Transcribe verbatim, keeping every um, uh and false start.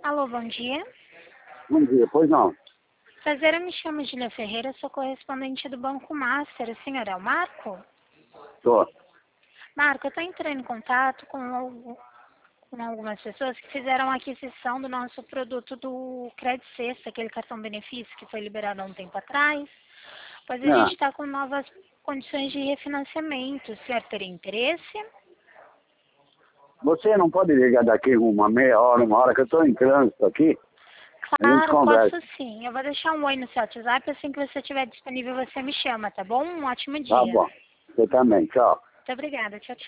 Alô, bom dia. Bom dia, pois não. Prazer, eu me chamo Gília Ferreira, sou correspondente do Banco Master. O senhor é o Marco? Tô. Marco, eu estou entrando em contato com, algu- com algumas pessoas que fizeram a aquisição do nosso produto do Credit Sexta, aquele cartão benefício que foi liberado há um tempo atrás. Pois a gente Não. está com novas condições de refinanciamento. O senhor teria interesse? Você não pode ligar daqui uma meia hora, uma hora, que eu estou em trânsito aqui. A gente Claro, conversa. posso sim. Eu vou deixar um oi no seu WhatsApp, assim que você estiver disponível você me chama, tá bom? Um ótimo Tá dia. bom. Você também. Tchau. Muito obrigada. Tchau, tchau.